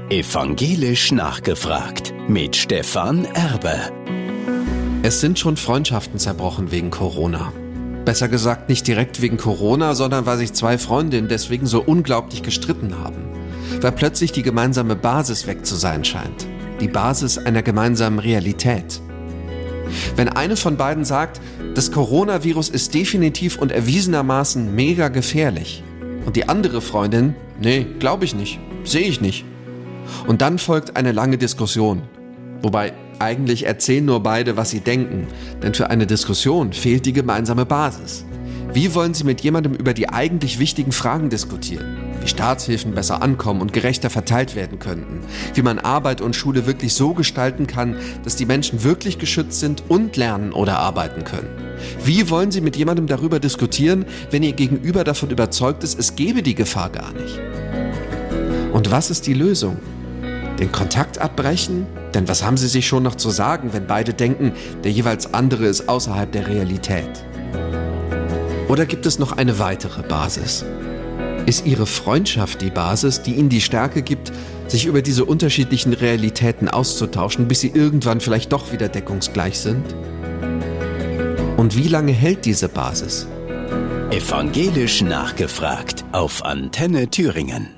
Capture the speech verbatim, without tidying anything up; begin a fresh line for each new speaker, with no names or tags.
Evangelisch nachgefragt mit Stefan Erbe.
Es sind schon Freundschaften zerbrochen wegen Corona. Besser gesagt nicht direkt wegen Corona, sondern weil sich zwei Freundinnen deswegen so unglaublich gestritten haben. Weil plötzlich die gemeinsame Basis weg zu sein scheint. Die Basis einer gemeinsamen Realität. Wenn eine von beiden sagt, das Coronavirus ist definitiv und erwiesenermaßen mega gefährlich. Und die andere Freundin, nee, glaube ich nicht, sehe ich nicht. Und dann folgt eine lange Diskussion. Wobei, eigentlich erzählen nur beide, was sie denken. Denn für eine Diskussion fehlt die gemeinsame Basis. Wie wollen Sie mit jemandem über die eigentlich wichtigen Fragen diskutieren? Wie Staatshilfen besser ankommen und gerechter verteilt werden könnten? Wie man Arbeit und Schule wirklich so gestalten kann, dass die Menschen wirklich geschützt sind und lernen oder arbeiten können? Wie wollen Sie mit jemandem darüber diskutieren, wenn Ihr Gegenüber davon überzeugt ist, es gebe die Gefahr gar nicht? Und was ist die Lösung? Den Kontakt abbrechen? Denn was haben sie sich schon noch zu sagen, wenn beide denken, der jeweils andere ist außerhalb der Realität? Oder gibt es noch eine weitere Basis? Ist ihre Freundschaft die Basis, die ihnen die Stärke gibt, sich über diese unterschiedlichen Realitäten auszutauschen, bis sie irgendwann vielleicht doch wieder deckungsgleich sind? Und wie lange hält diese Basis?
Evangelisch nachgefragt auf Antenne Thüringen.